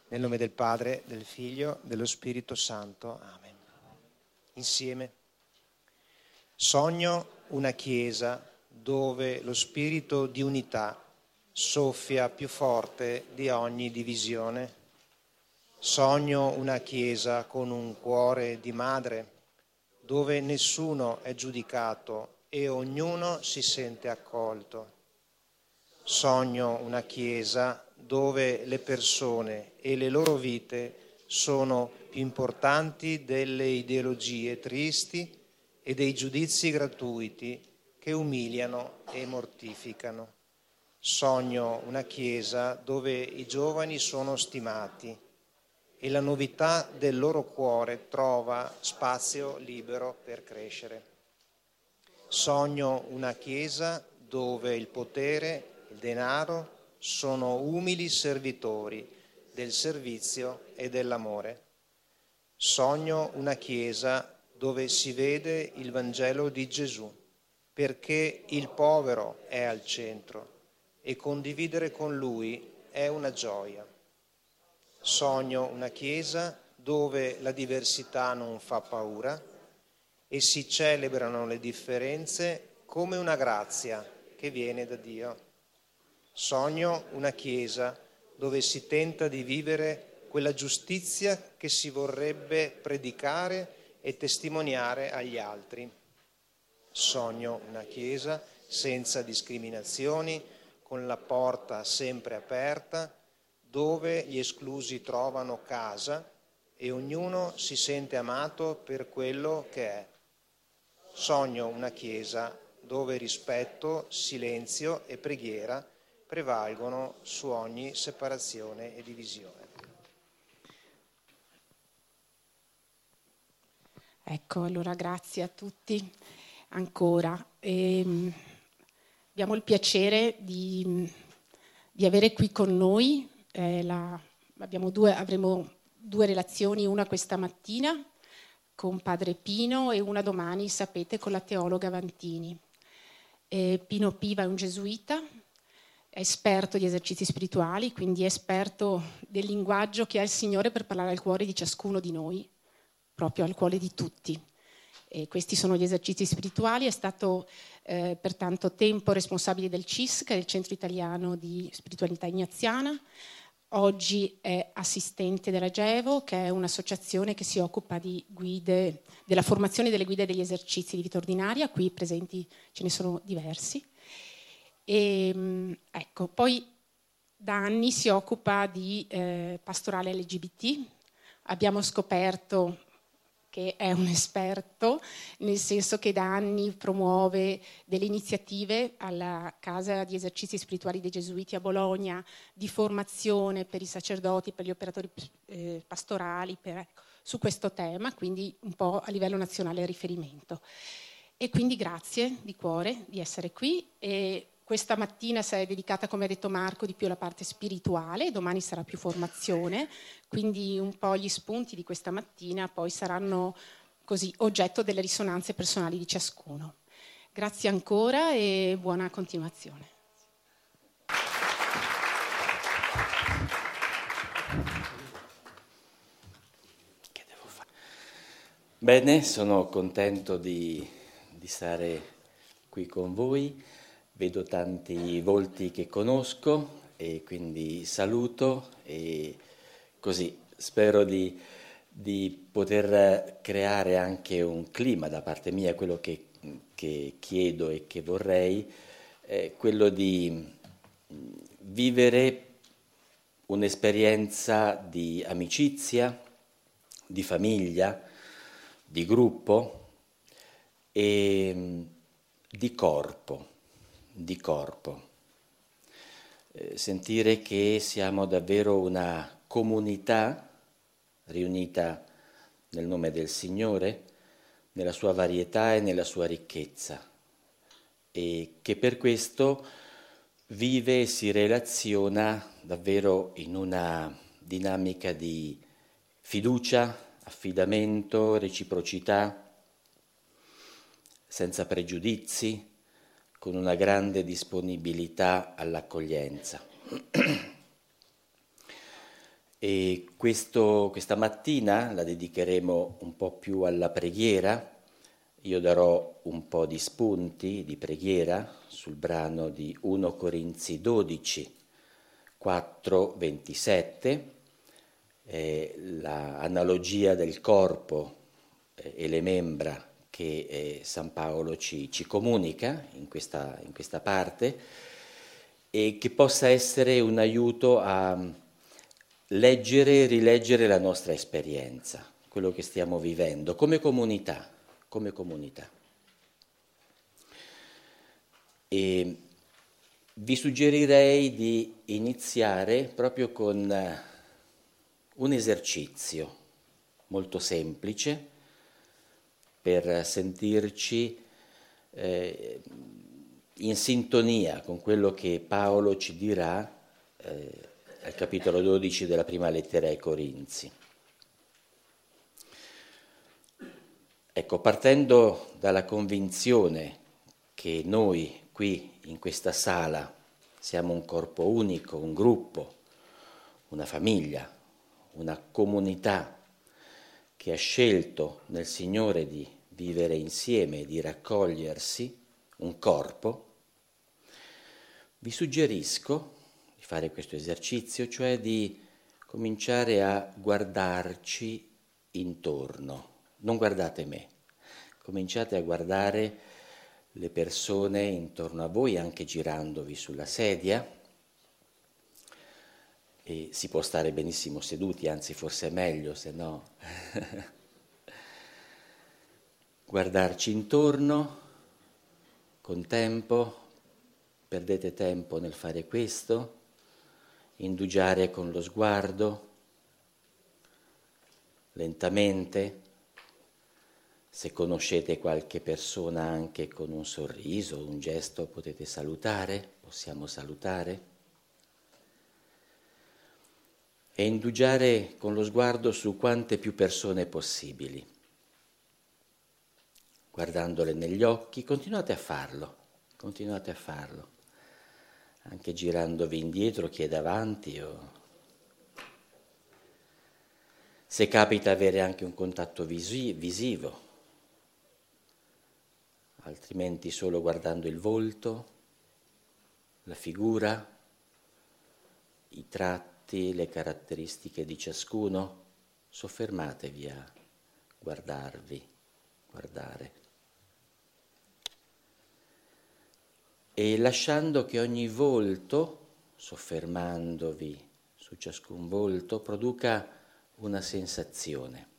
Nel nome del Padre, del Figlio, dello Spirito Santo. Amen. Insieme. Sogno una Chiesa dove lo spirito di unità soffia più forte di ogni divisione. Sogno una Chiesa con un cuore di madre, dove nessuno è giudicato e ognuno si sente accolto. Sogno una Chiesa dove le persone e le loro vite sono più importanti delle ideologie tristi e dei giudizi gratuiti che umiliano e mortificano. Sogno una Chiesa dove i giovani sono stimati e la novità del loro cuore trova spazio libero per crescere. Sogno una Chiesa dove il potere, il denaro sono umili servitori del servizio e dell'amore. Sogno una Chiesa dove si vede il Vangelo di Gesù, perché il povero è al centro e condividere con lui è una gioia. Sogno una Chiesa dove la diversità non fa paura e si celebrano le differenze come una grazia che viene da Dio. Sogno una Chiesa dove si tenta di vivere quella giustizia che si vorrebbe predicare e testimoniare agli altri. Sogno una Chiesa senza discriminazioni, con la porta sempre aperta, dove gli esclusi trovano casa e ognuno si sente amato per quello che è. Sogno una Chiesa dove rispetto, silenzio e preghiera prevalgono su ogni separazione e divisione. Ecco, allora grazie a tutti ancora. Abbiamo il piacere di avere qui con noi, avremo due relazioni, una questa mattina con Padre Pino e una domani, sapete, con la teologa Vantini. Pino Piva è un gesuita, è esperto di esercizi spirituali, quindi è esperto del linguaggio che ha il Signore per parlare al cuore di ciascuno di noi, proprio al cuore di tutti. E questi sono gli esercizi spirituali, è stato per tanto tempo responsabile del CIS, che è il Centro Italiano di Spiritualità Ignaziana. Oggi è assistente della GEVO, che è un'associazione che si occupa di guide, della formazione delle guide degli esercizi di vita ordinaria. Qui presenti ce ne sono diversi. Ecco, poi da anni si occupa di pastorale LGBT. Abbiamo scoperto che è un esperto, nel senso che da anni promuove delle iniziative alla Casa di Esercizi Spirituali dei Gesuiti a Bologna, di formazione per i sacerdoti, per gli operatori pastorali, su questo tema, quindi un po' a livello nazionale riferimento. E quindi grazie di cuore di essere qui. E questa mattina sarà dedicata, come ha detto Marco, di più alla parte spirituale, domani sarà più formazione, quindi un po' gli spunti di questa mattina poi saranno così oggetto delle risonanze personali di ciascuno. Grazie ancora e buona continuazione. Che devo fare? Bene, sono contento di stare qui con voi. Vedo tanti volti che conosco e quindi saluto e così spero di poter creare anche un clima da parte mia, quello che chiedo e che vorrei, quello di vivere un'esperienza di amicizia, di famiglia, di gruppo e di corpo. Sentire che siamo davvero una comunità riunita nel nome del Signore, nella sua varietà e nella sua ricchezza, e che per questo vive e si relaziona davvero in una dinamica di fiducia, affidamento, reciprocità, senza pregiudizi, con una grande disponibilità all'accoglienza. E questa mattina la dedicheremo un po' più alla preghiera. Io darò un po' di spunti di preghiera sul brano di 1 Corinzi 12, 4, 27, l'analogia del corpo e le membra che San Paolo ci comunica in questa parte, e che possa essere un aiuto a leggere e rileggere la nostra esperienza, quello che stiamo vivendo come comunità. E vi suggerirei di iniziare proprio con un esercizio molto semplice per sentirci in sintonia con quello che Paolo ci dirà al capitolo 12 della prima lettera ai Corinzi. Ecco, partendo dalla convinzione che noi qui in questa sala siamo un corpo unico, un gruppo, una famiglia, una comunità che ha scelto nel Signore di vivere insieme, di raccogliersi, un corpo, vi suggerisco di fare questo esercizio, cioè di cominciare a guardarci intorno. Non guardate me, cominciate a guardare le persone intorno a voi, anche girandovi sulla sedia, e si può stare benissimo seduti, anzi forse è meglio, se no. Guardarci intorno con tempo, perdete tempo nel fare questo, indugiare con lo sguardo, lentamente. Se conoscete qualche persona anche con un sorriso, un gesto, potete salutare, possiamo salutare. E indugiare con lo sguardo su quante più persone possibili. Guardandole negli occhi, continuate a farlo, anche girandovi indietro, chi è davanti, o se capita avere anche un contatto visivo, altrimenti solo guardando il volto, la figura, i tratti, le caratteristiche di ciascuno, soffermatevi a guardare. E lasciando che ogni volto, soffermandovi su ciascun volto, produca una sensazione.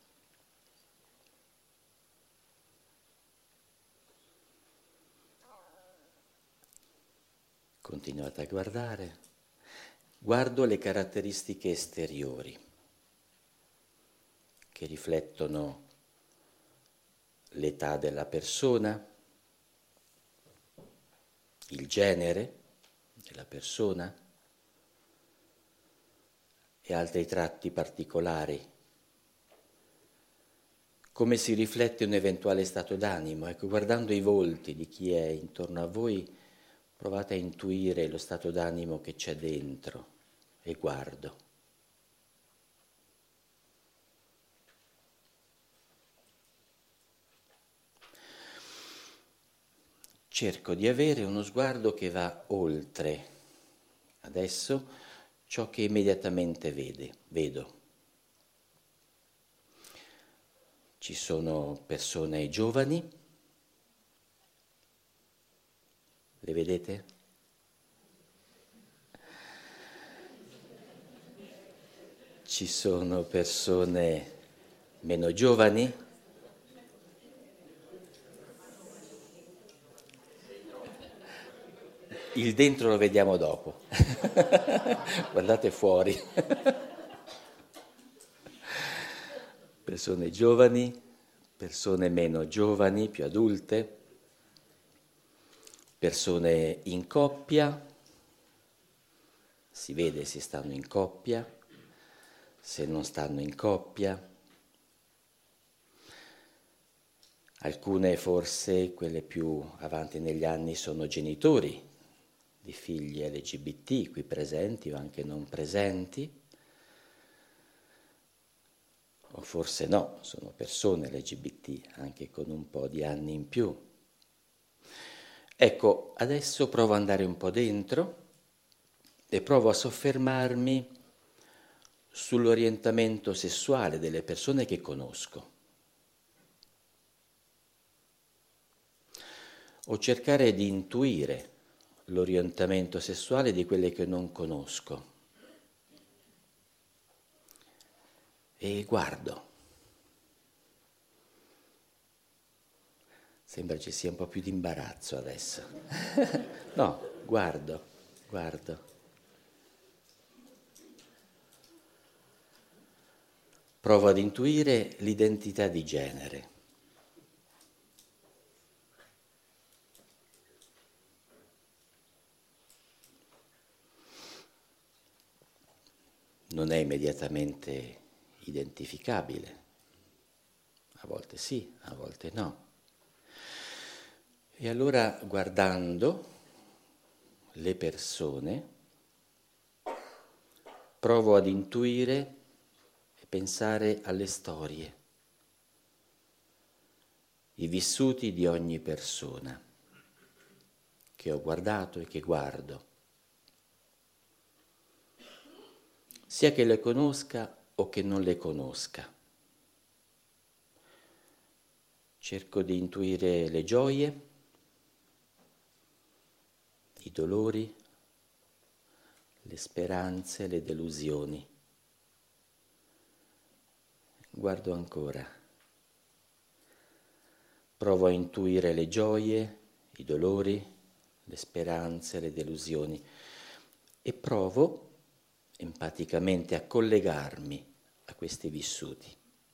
Continuate a guardare. Guardo le caratteristiche esteriori che riflettono l'età della persona, il genere della persona e altri tratti particolari. Come si riflette un eventuale stato d'animo? Ecco, guardando i volti di chi è intorno a voi, provate a intuire lo stato d'animo che c'è dentro e guardo. Cerco di avere uno sguardo che va oltre adesso ciò che immediatamente vedo. Ci sono persone giovani, le vedete? Ci sono persone meno giovani? Il dentro lo vediamo dopo. Guardate fuori. Persone giovani, persone meno giovani, più adulte, persone in coppia, si vede se stanno in coppia, se non stanno in coppia. Alcune, forse quelle più avanti negli anni, sono genitori di figli LGBT qui presenti o anche non presenti. o forse no, sono persone LGBT, anche con un po' di anni in più. Ecco, adesso provo ad andare un po' dentro e provo a soffermarmi sull'orientamento sessuale delle persone che conosco. O cercare di intuire l'orientamento sessuale di quelle che non conosco. E guardo. Sembra ci sia un po' più di imbarazzo adesso. No, guardo. Provo ad intuire l'identità di genere. Non è immediatamente identificabile. A volte sì, a volte no. E allora, guardando le persone, provo ad intuire e pensare alle storie, i vissuti di ogni persona che ho guardato e che guardo, sia che le conosca o che non le conosca. Cerco di intuire le gioie, i dolori, le speranze, le delusioni. Guardo ancora. Provo a intuire le gioie, i dolori, le speranze, le delusioni e provo empaticamente a collegarmi a questi vissuti.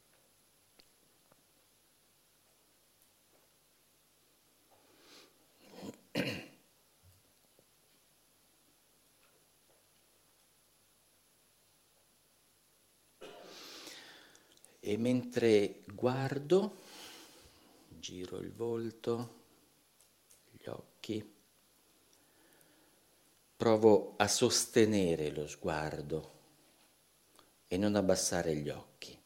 E mentre guardo, giro il volto, gli occhi, provo a sostenere lo sguardo e non abbassare gli occhi.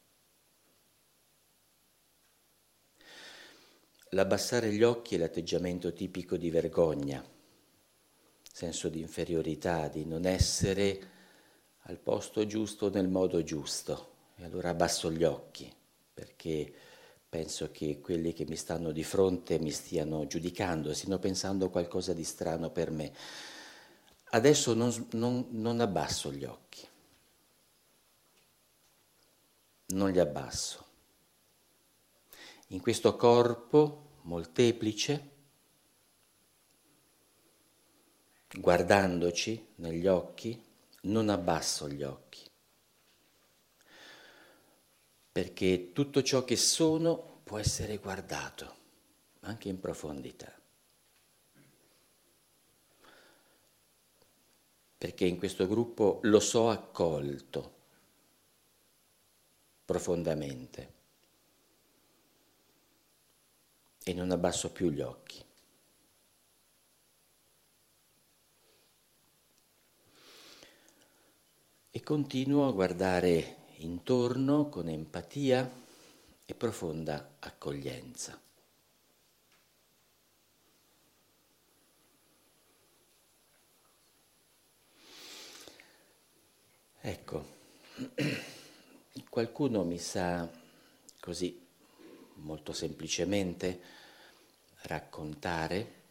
L'abbassare gli occhi è l'atteggiamento tipico di vergogna, senso di inferiorità, di non essere al posto giusto nel modo giusto. E allora abbasso gli occhi, perché penso che quelli che mi stanno di fronte mi stiano giudicando, stiano pensando qualcosa di strano per me. Adesso non abbasso gli occhi, non li abbasso. In questo corpo molteplice, guardandoci negli occhi, non abbasso gli occhi. Perché tutto ciò che sono può essere guardato, anche in profondità. Perché in questo gruppo lo so accolto profondamente e non abbasso più gli occhi. E continuo a guardare intorno con empatia e profonda accoglienza. Ecco, qualcuno mi sa così molto semplicemente raccontare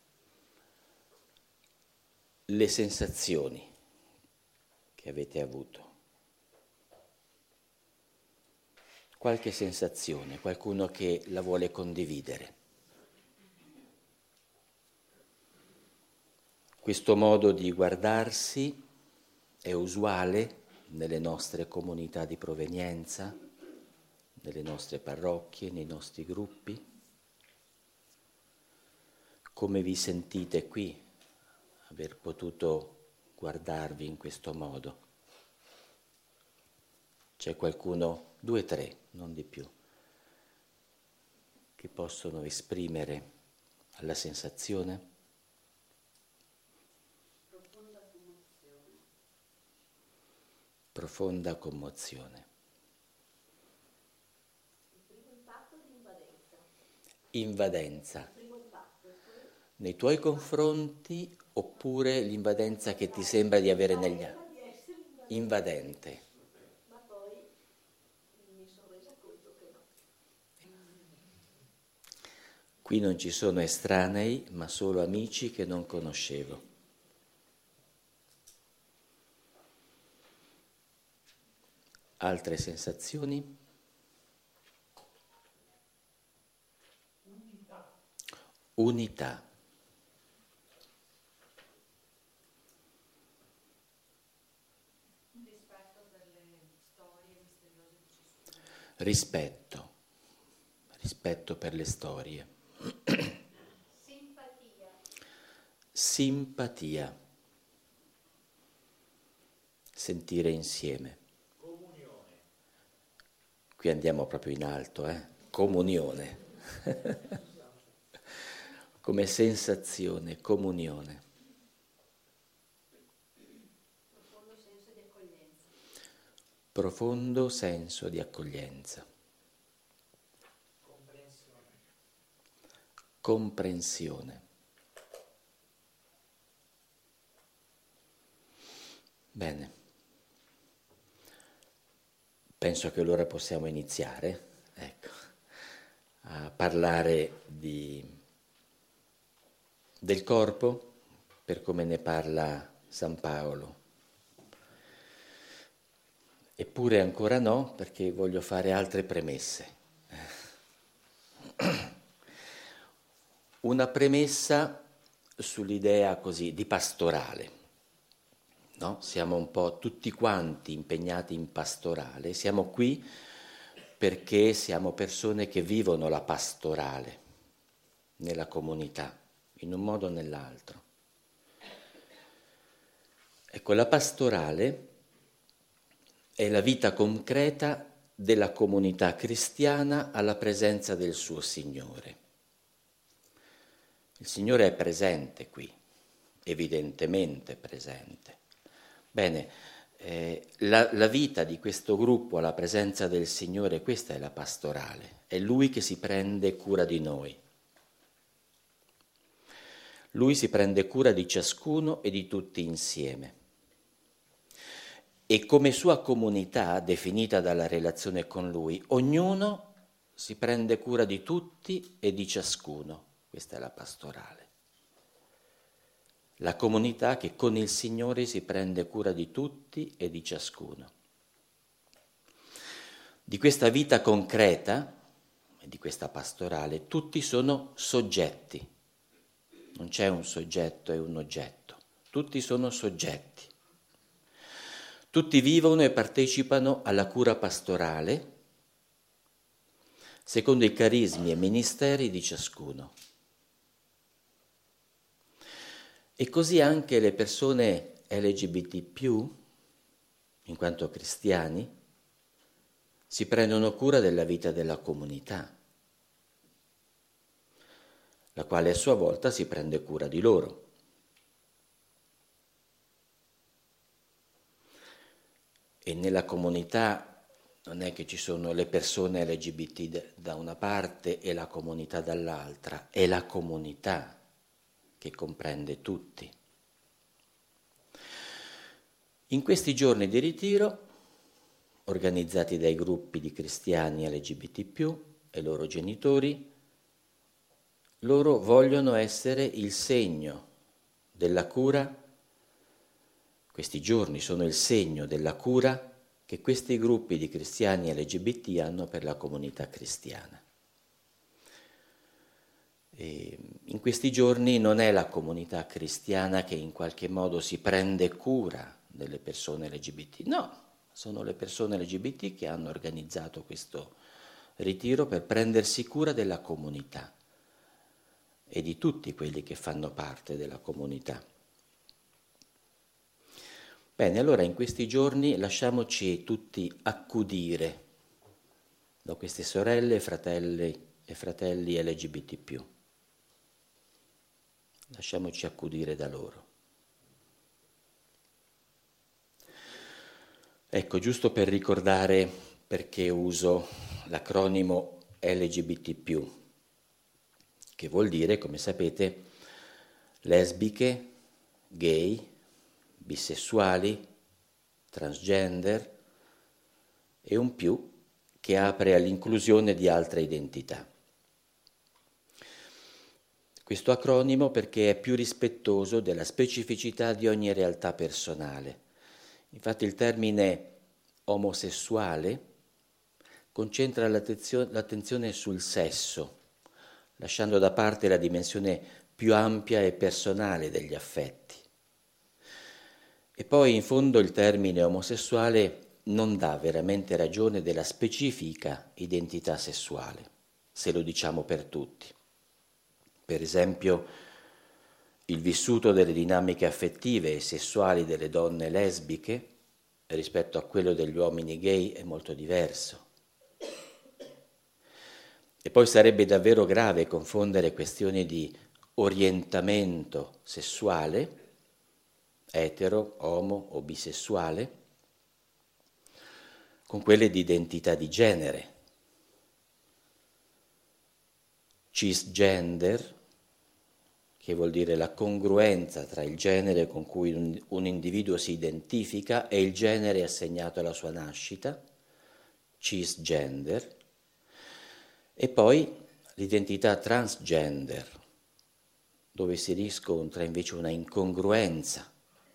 le sensazioni che avete avuto. Qualche sensazione, qualcuno che la vuole condividere. Questo modo di guardarsi è usuale nelle nostre comunità di provenienza, nelle nostre parrocchie, nei nostri gruppi. Come vi sentite qui, aver potuto guardarvi in questo modo? C'è qualcuno, 2 o 3, non di più, che possono esprimere la sensazione? Commozione. Profonda commozione. invadenza nei tuoi confronti oppure l'invadenza che ti sembra di avere negli altri? Invadente. Ma poi mi sono resa conto che no. Qui non ci sono estranei, ma solo amici che non conoscevo. Altre sensazioni? Unità. Rispetto per le storie misteriose di ciascuno. Rispetto per le storie. Simpatia. Simpatia. Sentire insieme. Comunione. Qui andiamo proprio in alto, Comunione. Come sensazione, comunione. Profondo senso di accoglienza. Profondo senso di accoglienza. Comprensione. Bene. Penso che allora possiamo iniziare, a parlare del corpo per come ne parla San Paolo. Eppure ancora no, perché voglio fare altre premesse. Una premessa sull'idea così di pastorale, no? Siamo un po' tutti quanti impegnati in pastorale, siamo qui perché siamo persone che vivono la pastorale nella comunità, in un modo o nell'altro. Ecco, la pastorale è la vita concreta della comunità cristiana alla presenza del suo Signore. Il Signore è presente qui, evidentemente presente. Bene, la vita di questo gruppo alla presenza del Signore, questa è la pastorale, è Lui che si prende cura di noi. Lui si prende cura di ciascuno e di tutti insieme. E come sua comunità, definita dalla relazione con Lui, ognuno si prende cura di tutti e di ciascuno. Questa è la pastorale. La comunità che con il Signore si prende cura di tutti e di ciascuno. Di questa vita concreta e di questa pastorale tutti sono soggetti. Non c'è un soggetto e un oggetto. Tutti sono soggetti. Tutti vivono e partecipano alla cura pastorale secondo i carismi e ministeri di ciascuno. E così anche le persone LGBT+, in quanto cristiani, si prendono cura della vita della comunità, la quale a sua volta si prende cura di loro. E nella comunità non è che ci sono le persone LGBT da una parte e la comunità dall'altra, è la comunità che comprende tutti. In questi giorni di ritiro, organizzati dai gruppi di cristiani LGBT+, e loro genitori, loro vogliono essere il segno della cura. Questi giorni sono il segno della cura che questi gruppi di cristiani LGBT hanno per la comunità cristiana. E in questi giorni non è la comunità cristiana che in qualche modo si prende cura delle persone LGBT, no, sono le persone LGBT che hanno organizzato questo ritiro per prendersi cura della comunità e di tutti quelli che fanno parte della comunità. Bene, allora in questi giorni lasciamoci tutti accudire da queste sorelle, e fratelli LGBT+. Lasciamoci accudire da loro. Ecco, giusto per ricordare perché uso l'acronimo LGBT+. che vuol dire, come sapete, lesbiche, gay, bisessuali, transgender e un più che apre all'inclusione di altre identità. Questo acronimo perché è più rispettoso della specificità di ogni realtà personale. Infatti il termine omosessuale concentra l'attenzione sul sesso, lasciando da parte la dimensione più ampia e personale degli affetti. E poi in fondo il termine omosessuale non dà veramente ragione della specifica identità sessuale, se lo diciamo per tutti. Per esempio, il vissuto delle dinamiche affettive e sessuali delle donne lesbiche rispetto a quello degli uomini gay è molto diverso. E poi sarebbe davvero grave confondere questioni di orientamento sessuale, etero, omo o bisessuale, con quelle di identità di genere. Cisgender, che vuol dire la congruenza tra il genere con cui un individuo si identifica e il genere assegnato alla sua nascita, cisgender, e poi l'identità transgender, dove si riscontra invece una incongruenza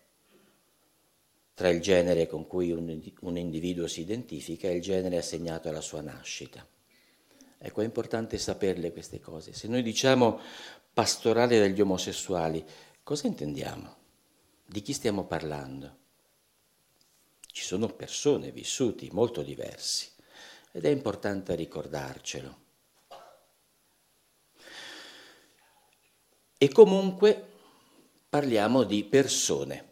tra il genere con cui un individuo si identifica e il genere assegnato alla sua nascita. Ecco, è importante saperle queste cose. Se noi diciamo pastorale degli omosessuali, cosa intendiamo? Di chi stiamo parlando? Ci sono persone, vissuti molto diversi, ed è importante ricordarcelo. E comunque parliamo di persone,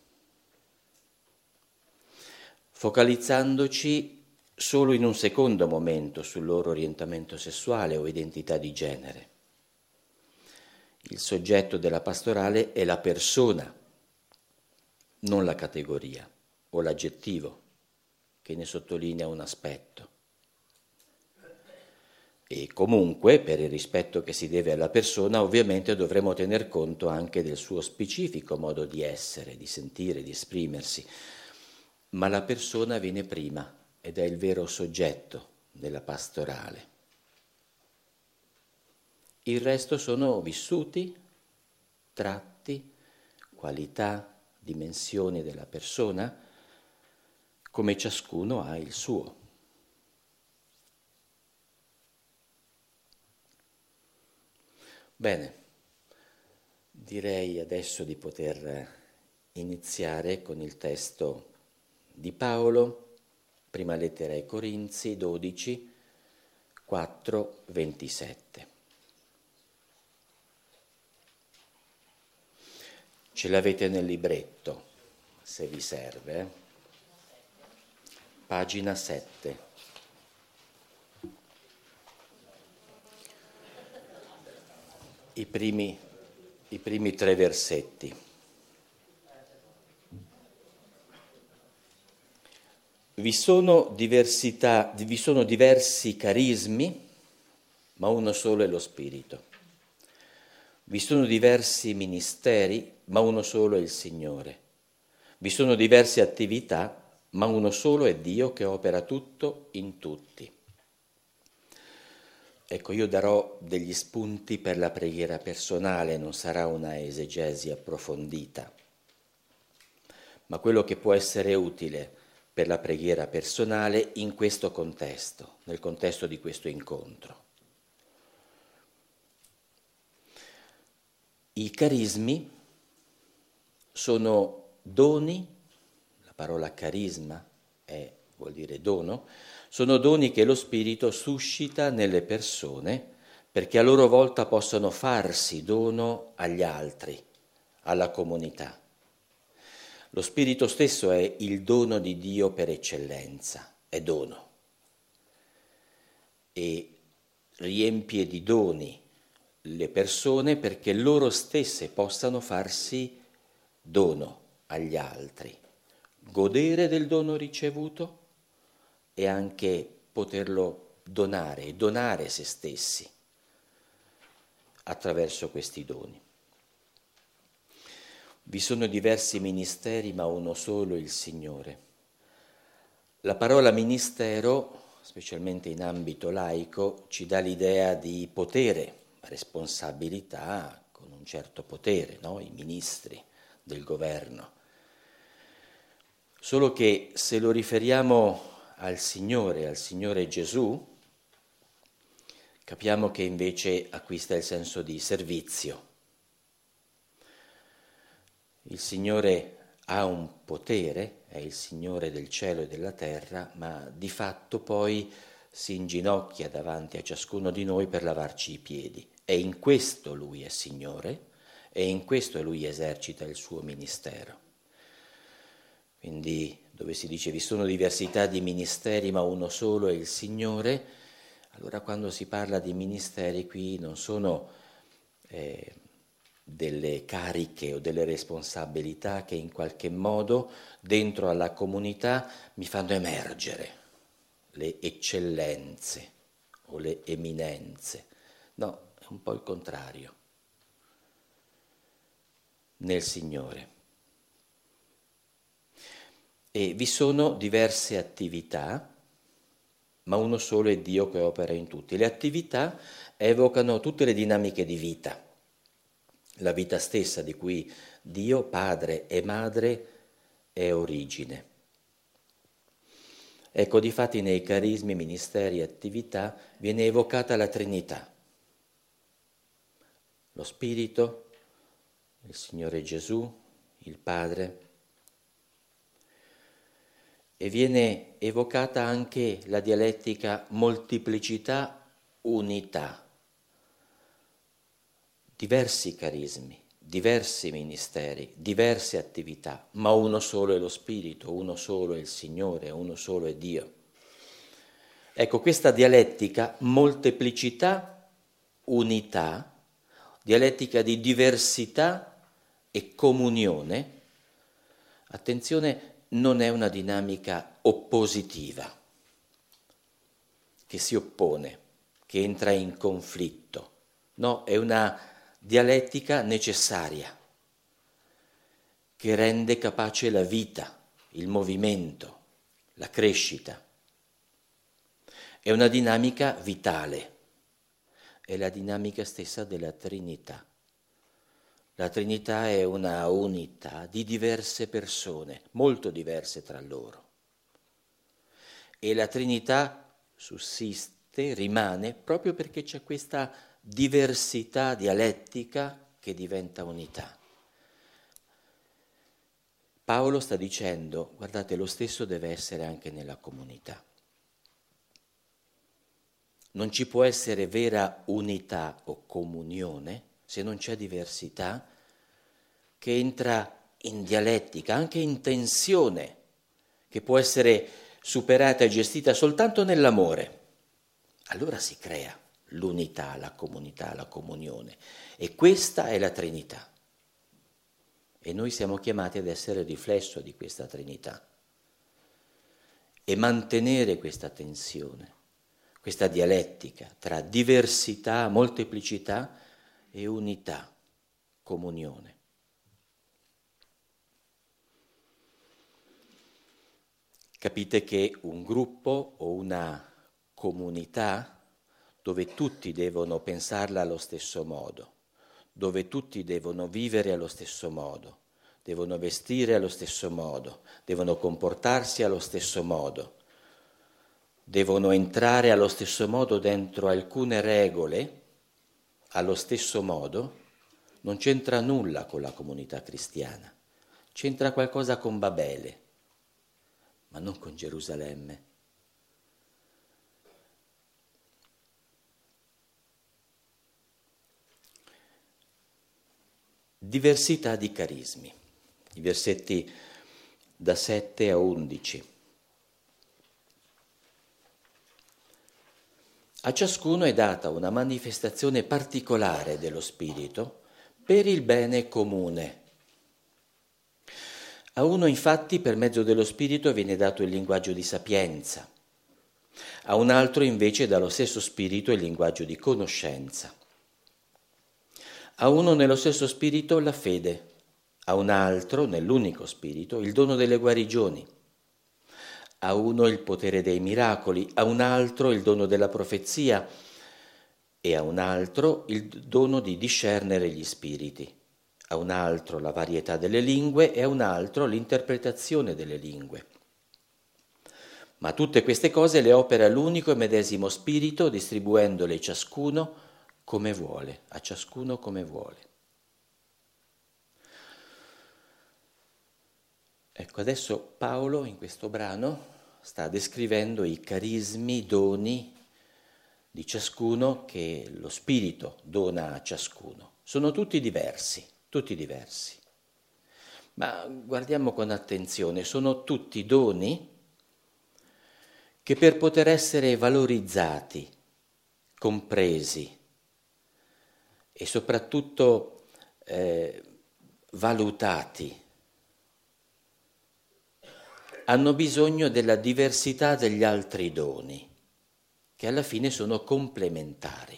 focalizzandoci solo in un secondo momento sul loro orientamento sessuale o identità di genere. Il soggetto della pastorale è la persona, non la categoria o l'aggettivo che ne sottolinea un aspetto. E comunque, per il rispetto che si deve alla persona, ovviamente dovremo tener conto anche del suo specifico modo di essere, di sentire, di esprimersi. Ma la persona viene prima ed è il vero soggetto della pastorale. Il resto sono vissuti, tratti, qualità, dimensioni della persona, come ciascuno ha il suo. Bene, direi adesso di poter iniziare con il testo di Paolo, prima lettera ai Corinzi 12, 4, 27. Ce l'avete nel libretto, se vi serve, pagina 7. I primi 3 versetti. Vi sono diversi carismi, ma uno solo è lo Spirito. Vi sono diversi ministeri, ma uno solo è il Signore. Vi sono diverse attività, ma uno solo è Dio che opera tutto in tutti. Ecco, io darò degli spunti per la preghiera personale, non sarà una esegesi approfondita, ma quello che può essere utile per la preghiera personale in questo contesto, nel contesto di questo incontro. I carismi sono doni, la parola carisma vuol dire dono, sono doni che lo Spirito suscita nelle persone perché a loro volta possano farsi dono agli altri, alla comunità. Lo Spirito stesso è il dono di Dio per eccellenza, è dono. E riempie di doni le persone perché loro stesse possano farsi dono agli altri, godere del dono ricevuto e anche poterlo donare se stessi attraverso questi doni. Vi sono diversi ministeri, ma uno solo, il Signore. La parola ministero, specialmente in ambito laico, ci dà l'idea di potere, responsabilità, con un certo potere, no? I ministri del governo. Solo che se lo riferiamo al Signore Gesù, capiamo che invece acquista il senso di servizio. Il Signore ha un potere, è il Signore del cielo e della terra, ma di fatto poi si inginocchia davanti a ciascuno di noi per lavarci i piedi. E in questo Lui è Signore e in questo Lui esercita il suo ministero. Quindi dove si dice vi sono diversità di ministeri ma uno solo è il Signore, allora quando si parla di ministeri qui non sono delle cariche o delle responsabilità che in qualche modo dentro alla comunità mi fanno emergere le eccellenze o le eminenze. No, è un po' il contrario. Nel Signore. E vi sono diverse attività, ma uno solo è Dio che opera in tutti. Le attività evocano tutte le dinamiche di vita, la vita stessa di cui Dio, Padre e Madre, è origine. Ecco, difatti nei carismi, ministeri e attività viene evocata la Trinità. Lo Spirito, il Signore Gesù, il Padre. E viene evocata anche la dialettica moltiplicità-unità. Diversi carismi, diversi ministeri, diverse attività, ma uno solo è lo Spirito, uno solo è il Signore, uno solo è Dio. Ecco, questa dialettica molteplicità-unità, dialettica di diversità e comunione, attenzione, non è una dinamica oppositiva, che si oppone, che entra in conflitto. No, è una dialettica necessaria, che rende capace la vita, il movimento, la crescita. È una dinamica vitale, è la dinamica stessa della Trinità. La Trinità è una unità di diverse persone, molto diverse tra loro. E la Trinità sussiste, rimane, proprio perché c'è questa diversità dialettica che diventa unità. Paolo sta dicendo, guardate, lo stesso deve essere anche nella comunità. Non ci può essere vera unità o comunione se non c'è diversità che entra in dialettica, anche in tensione, che può essere superata e gestita soltanto nell'amore. Allora si crea l'unità, la comunità, la comunione. E questa è la Trinità. E noi siamo chiamati ad essere riflesso di questa Trinità e mantenere questa tensione, questa dialettica tra diversità, molteplicità e unità, comunione. Capite che un gruppo o una comunità dove tutti devono pensarla allo stesso modo, dove tutti devono vivere allo stesso modo, devono vestire allo stesso modo, devono comportarsi allo stesso modo, devono entrare allo stesso modo dentro alcune regole, allo stesso modo, non c'entra nulla con la comunità cristiana, c'entra qualcosa con Babele, ma non con Gerusalemme. Diversità di carismi, i versetti da 7 a 11. A ciascuno è data una manifestazione particolare dello Spirito per il bene comune. A uno infatti per mezzo dello Spirito viene dato il linguaggio di sapienza, a un altro invece dallo stesso Spirito il linguaggio di conoscenza. A uno nello stesso spirito la fede, a un altro, nell'unico spirito, il dono delle guarigioni, a uno il potere dei miracoli, a un altro il dono della profezia e a un altro il dono di discernere gli spiriti, a un altro la varietà delle lingue e a un altro l'interpretazione delle lingue. Ma tutte queste cose le opera l'unico e medesimo spirito, distribuendole ciascuno come vuole, a ciascuno come vuole. Ecco, adesso Paolo in questo brano sta descrivendo i carismi, i doni di ciascuno che lo Spirito dona a ciascuno. Sono tutti diversi, ma guardiamo con attenzione, sono tutti doni che per poter essere valorizzati, compresi e soprattutto valutati, hanno bisogno della diversità degli altri doni, che alla fine sono complementari.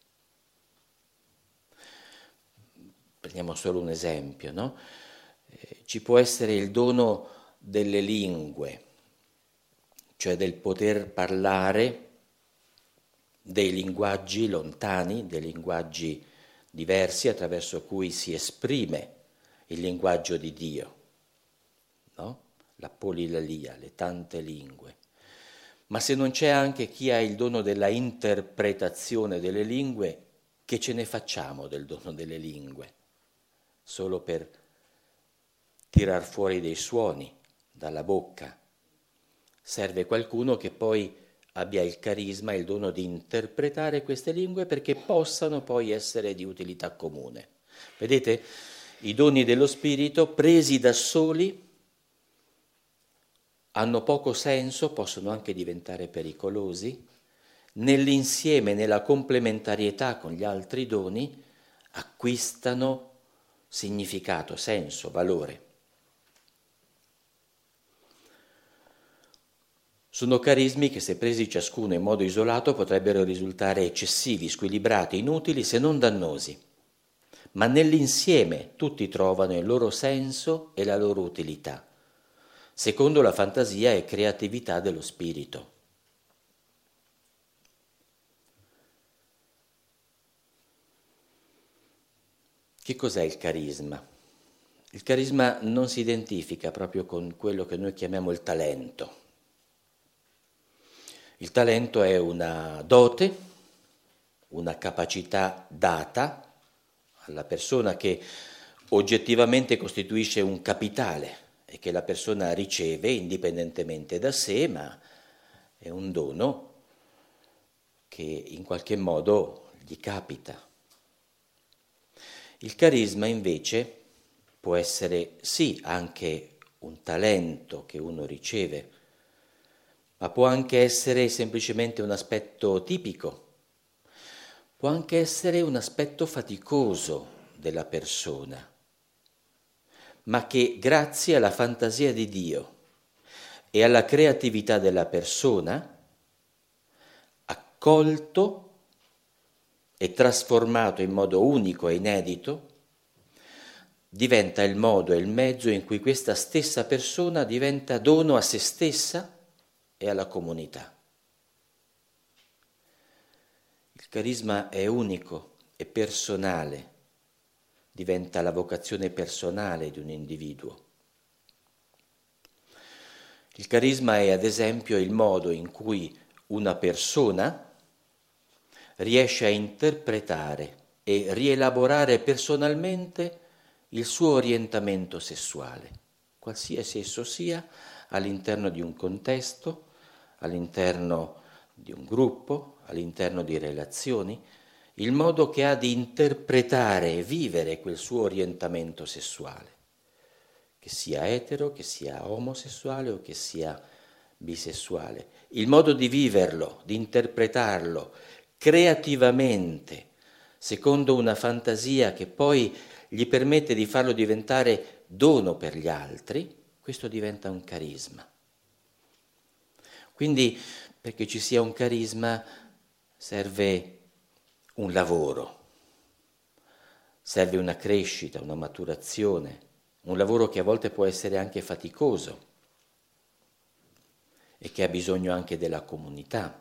Prendiamo solo un esempio, no? Ci può essere il dono delle lingue, cioè del poter parlare dei linguaggi lontani, dei linguaggi diversi attraverso cui si esprime il linguaggio di Dio, no? La polilalia, le tante lingue. Ma se non c'è anche chi ha il dono della interpretazione delle lingue, che ce ne facciamo del dono delle lingue? Solo per tirar fuori dei suoni dalla bocca. Serve qualcuno che poi abbia il carisma, il dono di interpretare queste lingue perché possano poi essere di utilità comune. Vedete? I doni dello Spirito, presi da soli, hanno poco senso, possono anche diventare pericolosi, nell'insieme, nella complementarietà con gli altri doni, acquistano significato, senso, valore. Sono carismi che, se presi ciascuno in modo isolato, potrebbero risultare eccessivi, squilibrati, inutili, se non dannosi. Ma nell'insieme tutti trovano il loro senso e la loro utilità, secondo la fantasia e creatività dello spirito. Che cos'è il carisma? Il carisma non si identifica proprio con quello che noi chiamiamo il talento. Il talento è una dote, una capacità data alla persona che oggettivamente costituisce un capitale e che la persona riceve indipendentemente da sé, ma è un dono che in qualche modo gli capita. Il carisma invece può essere sì anche un talento che uno riceve, ma può anche essere semplicemente un aspetto tipico, può anche essere un aspetto faticoso della persona, ma che grazie alla fantasia di Dio e alla creatività della persona, accolto e trasformato in modo unico e inedito, diventa il modo e il mezzo in cui questa stessa persona diventa dono a se stessa e alla comunità. Il carisma è unico e personale, diventa la vocazione personale di un individuo. Il carisma è ad esempio il modo in cui una persona riesce a interpretare e rielaborare personalmente il suo orientamento sessuale, qualsiasi esso sia, all'interno di un contesto, all'interno di un gruppo, all'interno di relazioni, il modo che ha di interpretare e vivere quel suo orientamento sessuale, che sia etero, che sia omosessuale o che sia bisessuale, il modo di viverlo, di interpretarlo creativamente, secondo una fantasia che poi gli permette di farlo diventare dono per gli altri, questo diventa un carisma. Quindi, perché ci sia un carisma, serve un lavoro. serve una crescita, una maturazione, un lavoro che a volte può essere anche faticoso e che ha bisogno anche della comunità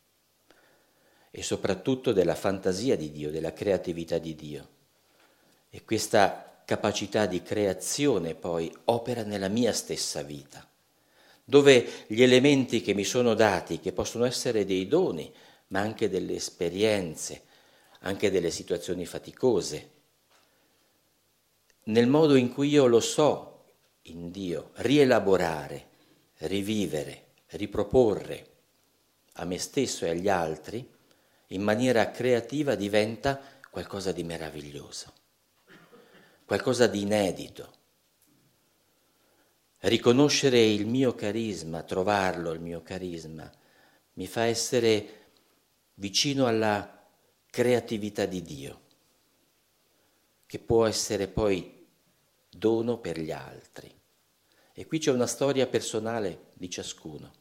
e soprattutto della fantasia di Dio, della creatività di Dio. E questa capacità di creazione poi opera nella mia stessa vita, dove gli elementi che mi sono dati, che possono essere dei doni, ma anche delle esperienze, anche delle situazioni faticose, nel modo in cui io lo so in Dio, rielaborare, rivivere, riproporre a me stesso e agli altri, in maniera creativa diventa qualcosa di meraviglioso, qualcosa di inedito. Riconoscere il mio carisma, trovarlo il mio carisma, mi fa essere vicino alla creatività di Dio, che può essere poi dono per gli altri. E qui c'è una storia personale di ciascuno.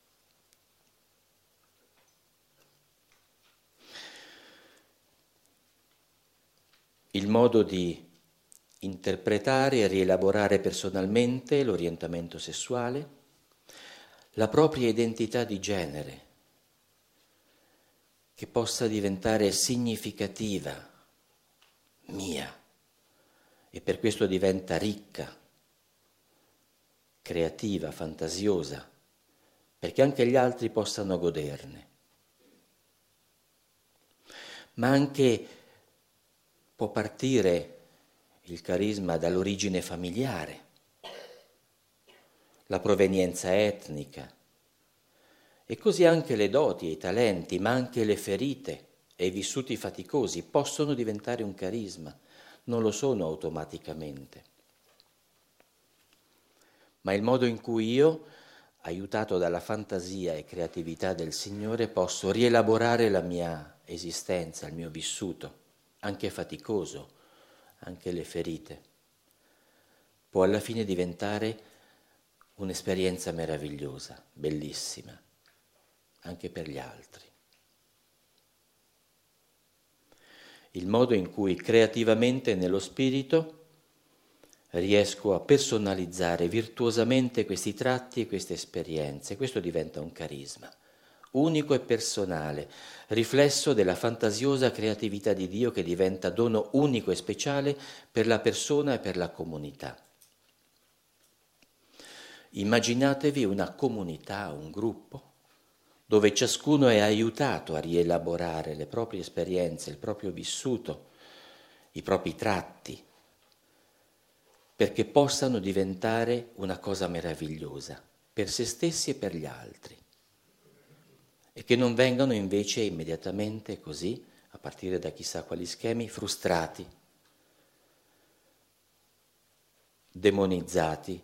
Il modo di interpretare e rielaborare personalmente l'orientamento sessuale, la propria identità di genere, che possa diventare significativa, mia, e per questo diventa ricca, creativa, fantasiosa, perché anche gli altri possano goderne. Ma anche può partire il carisma dall'origine familiare, la provenienza etnica, e così anche le doti e i talenti, ma anche le ferite e i vissuti faticosi possono diventare un carisma, non lo sono automaticamente. Ma il modo in cui io, aiutato dalla fantasia e creatività del Signore, posso rielaborare la mia esistenza, il mio vissuto, anche faticoso, anche le ferite, può alla fine diventare un'esperienza meravigliosa, bellissima, anche per gli altri. Il modo in cui creativamente nello spirito riesco a personalizzare virtuosamente questi tratti e queste esperienze, questo diventa un carisma unico e personale, riflesso della fantasiosa creatività di Dio che diventa dono unico e speciale per la persona e per la comunità. Immaginatevi una comunità, un gruppo, dove ciascuno è aiutato a rielaborare le proprie esperienze, il proprio vissuto, i propri tratti, perché possano diventare una cosa meravigliosa per se stessi e per gli altri. E che non vengano invece immediatamente così, a partire da chissà quali schemi, frustrati, demonizzati,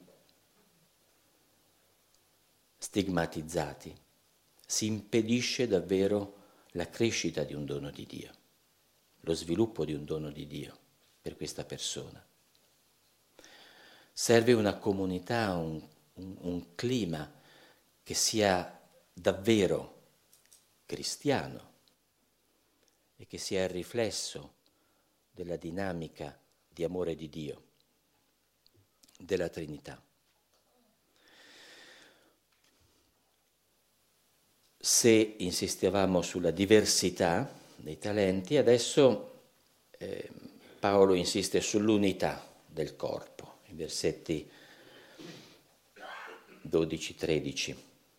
stigmatizzati. Si impedisce davvero la crescita di un dono di Dio, lo sviluppo di un dono di Dio per questa persona. Serve una comunità, un clima che sia davvero cristiano e che sia il riflesso della dinamica di amore di Dio, della Trinità. Se insistevamo sulla diversità dei talenti, adesso Paolo insiste sull'unità del corpo, i versetti 12-13.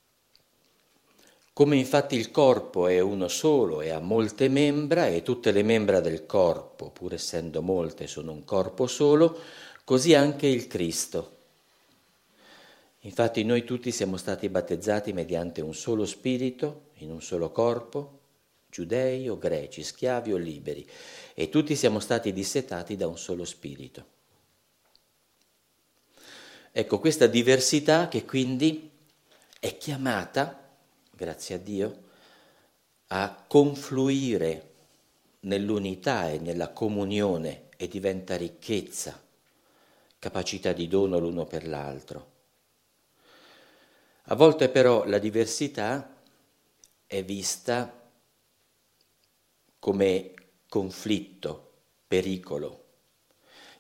Come infatti il corpo è uno solo e ha molte membra, e tutte le membra del corpo, pur essendo molte, sono un corpo solo, così anche il Cristo. Infatti noi tutti siamo stati battezzati mediante un solo spirito, in un solo corpo, giudei o greci, schiavi o liberi, e tutti siamo stati dissetati da un solo spirito. Ecco, questa diversità che quindi è chiamata, grazie a Dio, a confluire nell'unità e nella comunione e diventa ricchezza, capacità di dono l'uno per l'altro. A volte però la diversità è vista come conflitto, pericolo,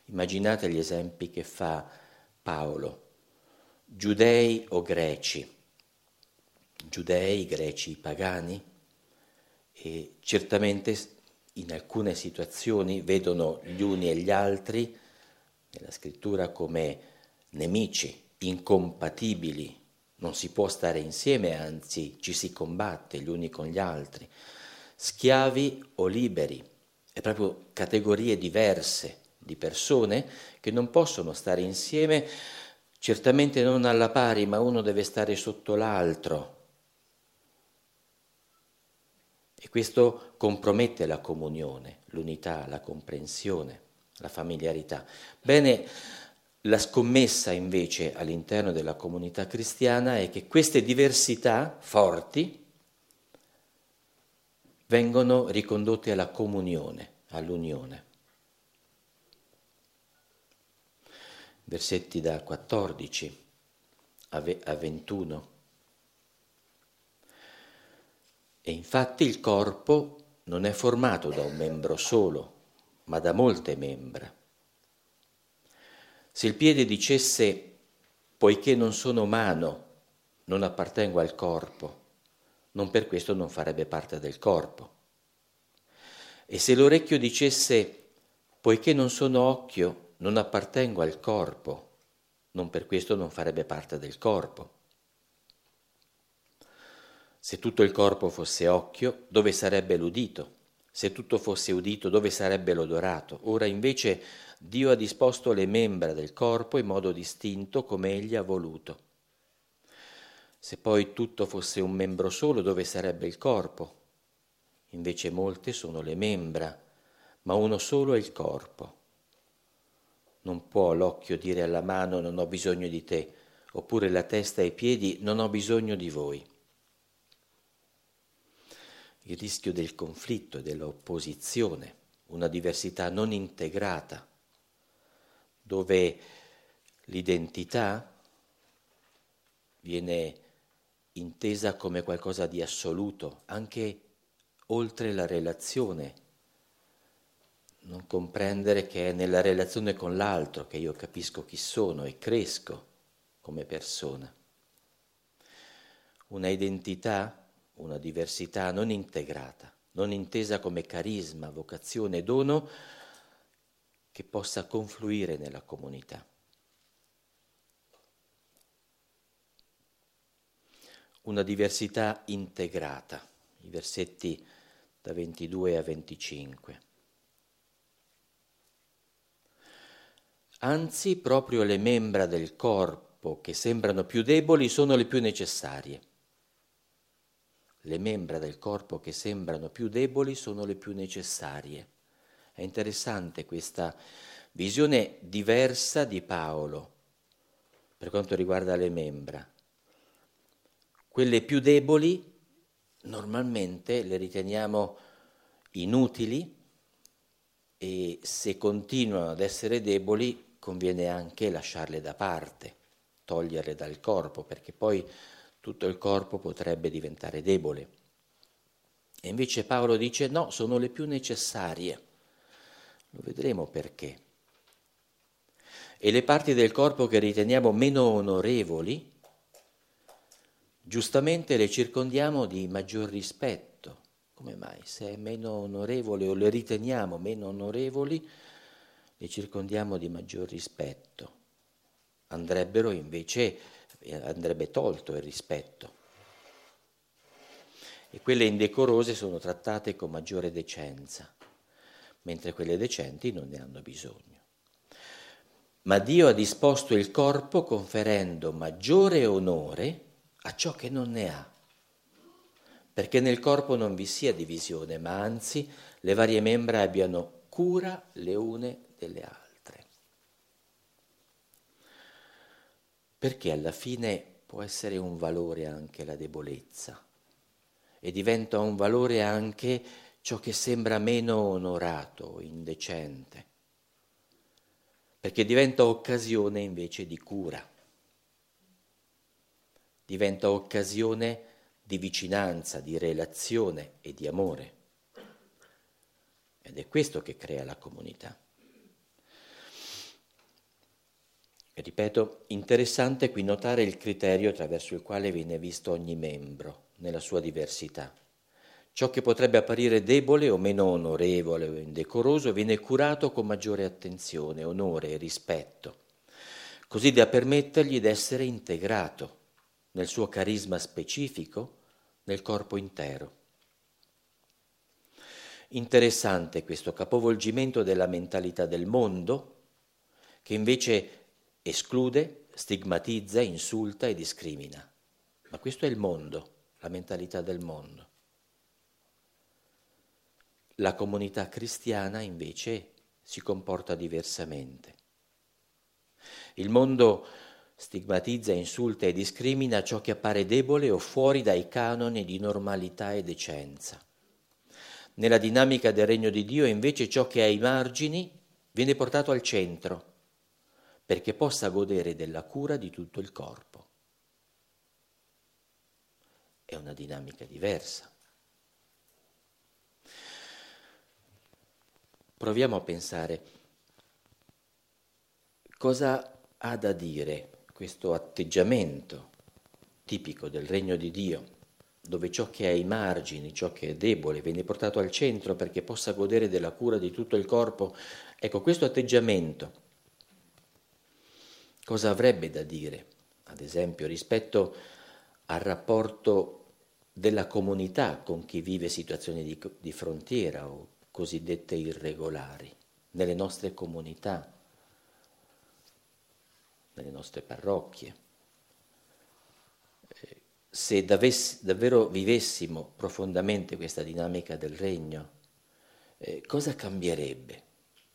Immaginate gli esempi che fa Paolo, giudei o greci, giudei, greci, pagani, e certamente in alcune situazioni vedono gli uni e gli altri nella scrittura come nemici, incompatibili, non si può stare insieme, anzi ci si combatte gli uni con gli altri, schiavi o liberi, è proprio categorie diverse di persone che non possono stare insieme, certamente non alla pari, ma uno deve stare sotto l'altro. E questo compromette la comunione, l'unità, la comprensione, la familiarità. Bene, la scommessa invece all'interno della comunità cristiana è che queste diversità forti vengono ricondotte alla comunione, all'unione. Versetti da 14 a 21. E infatti il corpo non è formato da un membro solo, ma da molte membra. Se il piede dicesse, poiché non sono mano, non appartengo al corpo, non per questo non farebbe parte del corpo. E se l'orecchio dicesse, poiché non sono occhio, non appartengo al corpo, non per questo non farebbe parte del corpo. Se tutto il corpo fosse occhio, dove sarebbe l'udito? Se tutto fosse udito, dove sarebbe l'odorato? Ora invece Dio ha disposto le membra del corpo in modo distinto come Egli ha voluto. Se poi tutto fosse un membro solo, dove sarebbe il corpo? Invece molte sono le membra, ma uno solo è il corpo. Non può l'occhio dire alla mano non ho bisogno di te, oppure la testa e i piedi non ho bisogno di voi. Il rischio del conflitto e dell'opposizione, una diversità non integrata, dove l'identità viene intesa come qualcosa di assoluto, anche oltre la relazione. Non comprendere che è nella relazione con l'altro che io capisco chi sono e cresco come persona. Una identità, una diversità non integrata, non intesa come carisma, vocazione e dono che possa confluire nella comunità. Una diversità integrata, i versetti da 22 a 25. Anzi, proprio le membra del corpo che sembrano più deboli sono le più necessarie. Le membra del corpo che sembrano più deboli sono le più necessarie. È interessante questa visione diversa di Paolo per quanto riguarda le membra. Quelle più deboli normalmente le riteniamo inutili e se continuano ad essere deboli conviene anche lasciarle da parte, toglierle dal corpo, perché poi tutto il corpo potrebbe diventare debole. E invece Paolo dice no, sono le più necessarie. Lo vedremo perché. E le parti del corpo che riteniamo meno onorevoli, giustamente le circondiamo di maggior rispetto. Come mai? Se è meno onorevole o le riteniamo meno onorevoli, le circondiamo di maggior rispetto. Andrebbe tolto il rispetto. E quelle indecorose sono trattate con maggiore decenza, mentre quelle decenti non ne hanno bisogno. Ma Dio ha disposto il corpo conferendo maggiore onore a ciò che non ne ha, perché nel corpo non vi sia divisione, ma anzi le varie membra abbiano cura le une delle altre. Perché alla fine può essere un valore anche la debolezza e diventa un valore anche ciò che sembra meno onorato, indecente, perché diventa occasione invece di cura, diventa occasione di vicinanza, di relazione e di amore. Ed è questo che crea la comunità. Ripeto, interessante qui notare il criterio attraverso il quale viene visto ogni membro nella sua diversità. Ciò che potrebbe apparire debole o meno onorevole o indecoroso viene curato con maggiore attenzione, onore e rispetto, così da permettergli di essere integrato nel suo carisma specifico nel corpo intero. Interessante questo capovolgimento della mentalità del mondo, che invece esclude, stigmatizza, insulta e discrimina. Ma questo è il mondo, la mentalità del mondo. La comunità cristiana invece si comporta diversamente. Il mondo stigmatizza, insulta e discrimina ciò che appare debole o fuori dai canoni di normalità e decenza. Nella dinamica del regno di Dio invece ciò che è ai margini viene portato al centro, perché possa godere della cura di tutto il corpo. È una dinamica diversa. Proviamo a pensare cosa ha da dire questo atteggiamento tipico del regno di Dio, dove ciò che è ai margini, ciò che è debole, viene portato al centro perché possa godere della cura di tutto il corpo. Ecco, questo atteggiamento cosa avrebbe da dire, ad esempio, rispetto al rapporto della comunità con chi vive situazioni di frontiera o cosiddette irregolari, nelle nostre comunità, nelle nostre parrocchie? Se davvero vivessimo profondamente questa dinamica del regno, cosa cambierebbe?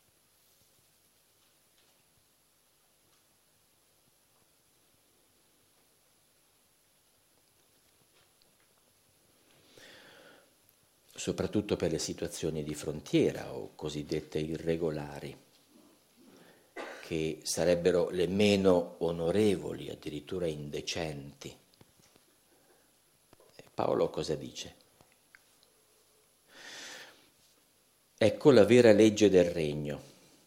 Soprattutto per le situazioni di frontiera o cosiddette irregolari, che sarebbero le meno onorevoli, addirittura indecenti. Paolo cosa dice? Ecco la vera legge del regno.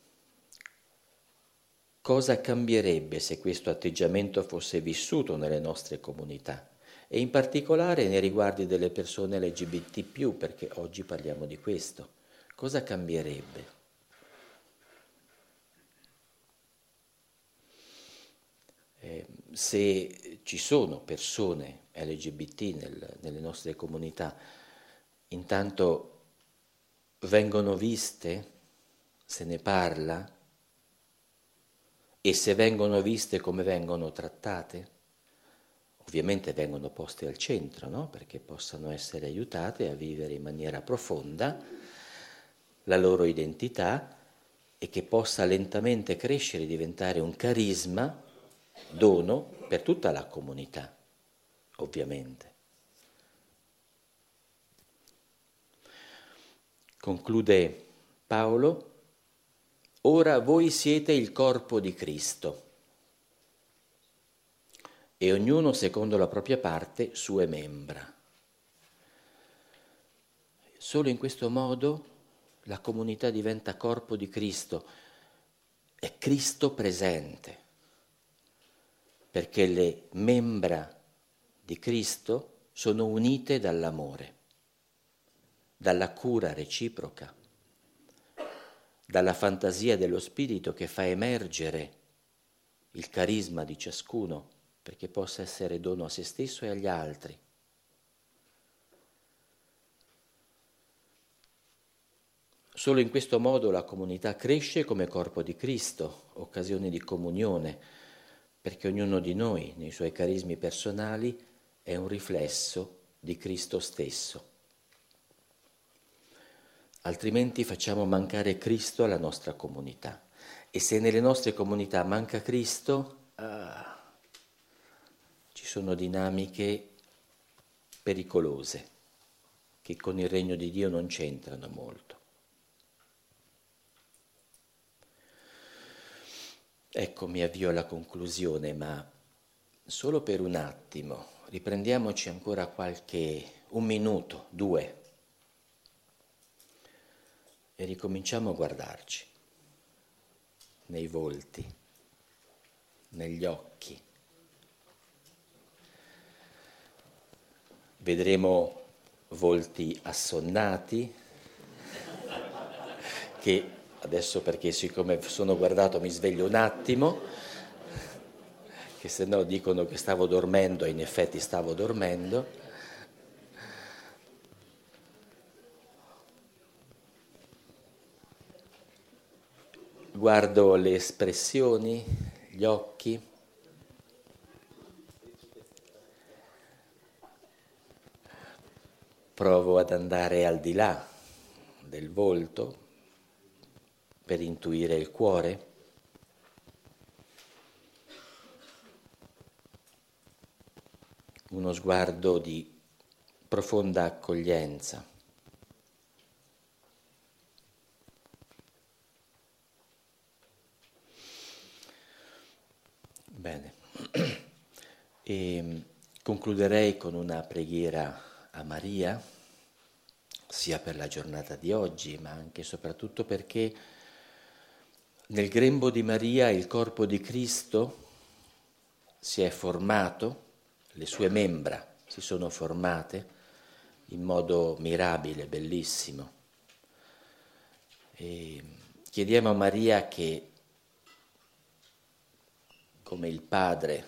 Cosa cambierebbe se questo atteggiamento fosse vissuto nelle nostre comunità? E in particolare nei riguardi delle persone LGBT+, perché oggi parliamo di questo. Cosa cambierebbe? Se ci sono persone LGBT nelle nostre comunità, intanto vengono viste, se ne parla, e se vengono viste come vengono trattate? Ovviamente vengono poste al centro, no? Perché possano essere aiutate a vivere in maniera profonda la loro identità e che possa lentamente crescere e diventare un carisma, dono per tutta la comunità, ovviamente. Conclude Paolo: ora voi siete il corpo di Cristo e ognuno secondo la propria parte sue membra. Solo in questo modo la comunità diventa corpo di Cristo, è Cristo presente, perché le membra di Cristo sono unite dall'amore, dalla cura reciproca, dalla fantasia dello Spirito che fa emergere il carisma di ciascuno perché possa essere dono a se stesso e agli altri. Solo in questo modo la comunità cresce come corpo di Cristo, occasione di comunione, perché ognuno di noi, nei suoi carismi personali, è un riflesso di Cristo stesso. Altrimenti facciamo mancare Cristo alla nostra comunità. E se nelle nostre comunità manca Cristo, ci sono dinamiche pericolose che con il regno di Dio non c'entrano molto. Ecco, mi avvio alla conclusione, ma solo per un attimo, riprendiamoci ancora un minuto, 2, e ricominciamo a guardarci nei volti. negli occhi. Vedremo volti assonnati, che adesso, perché siccome sono guardato mi sveglio un attimo, che se no dicono che stavo dormendo e in effetti stavo dormendo. Guardo le espressioni, gli occhi. Provo ad andare al di là del volto per intuire il cuore. Uno sguardo di profonda accoglienza. Bene, e concluderei con una preghiera a Maria, sia per la giornata di oggi, ma anche e soprattutto perché nel grembo di Maria il corpo di Cristo si è formato, le sue membra si sono formate in modo mirabile, bellissimo. E chiediamo a Maria che, come il Padre,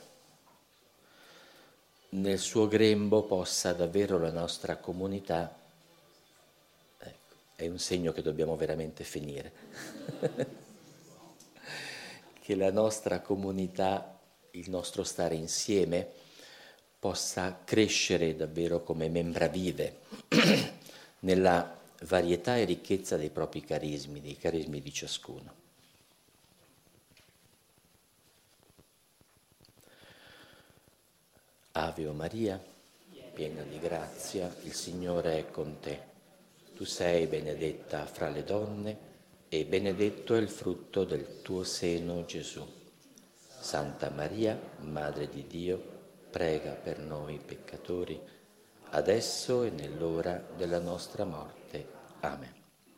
nel suo grembo possa davvero la nostra comunità, ecco, è un segno che dobbiamo veramente finire, che la nostra comunità, il nostro stare insieme, possa crescere davvero come membra vive nella varietà e ricchezza dei propri carismi, dei carismi di ciascuno. Ave Maria, piena di grazia, il Signore è con te. Tu sei benedetta fra le donne e benedetto è il frutto del tuo seno, Gesù. Santa Maria, Madre di Dio, prega per noi peccatori, adesso e nell'ora della nostra morte. Amen.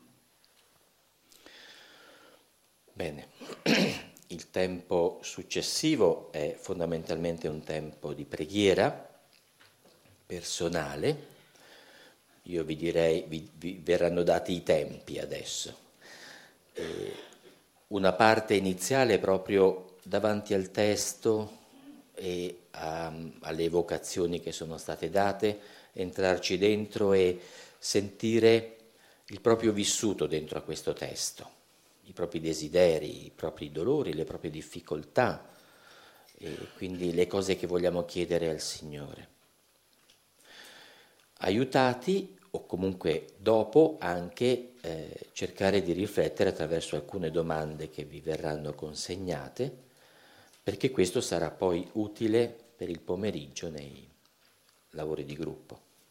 Bene. Il tempo successivo è fondamentalmente un tempo di preghiera personale. Io vi direi, vi verranno dati i tempi adesso. Una parte iniziale proprio davanti al testo e alle evocazioni che sono state date, entrarci dentro e sentire il proprio vissuto dentro a questo testo. I propri desideri, i propri dolori, le proprie difficoltà e quindi le cose che vogliamo chiedere al Signore. Aiutati o comunque dopo anche cercare di riflettere attraverso alcune domande che vi verranno consegnate, perché questo sarà poi utile per il pomeriggio nei lavori di gruppo.